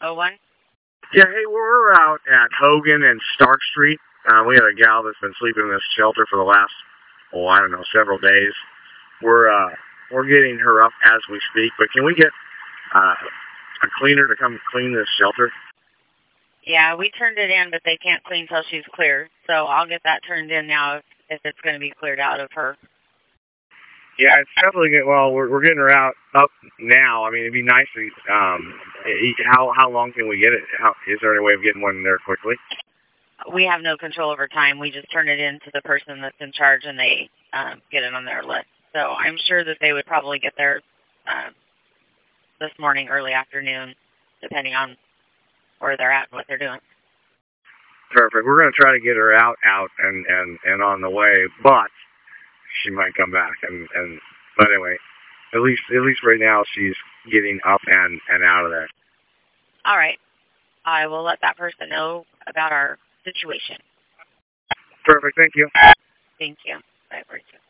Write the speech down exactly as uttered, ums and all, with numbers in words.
oh one? Yeah, hey, we're out at Hogan and Stark Street. Uh, we have a gal that's been sleeping in this shelter for the last, oh, I don't know, several days. We're uh, we're getting her up as we speak, but can we get uh, a cleaner to come clean this shelter? Yeah, we turned it in, but they can't clean till she's clear. So I'll get that turned in now if, if it's going to be cleared out of her. Yeah, it's definitely good. Well, we're we're getting her out up now. I mean, it'd be nice to. Um, how how long can we get it? How is there any way of getting one there quickly? We have no control over time. We just turn it in to the person that's in charge, and they um, get it on their list. So I'm sure that they would probably get there um, this morning, early afternoon, depending on where they're at and what they're doing. Perfect. We're going to try to get her out, out, and and and on the way, but she might come back. And and but anyway, at least at least right now she's getting up and and out of there. All right. I will let that person know about our situation. Perfect. Thank you. Thank you. Bye, Rachel.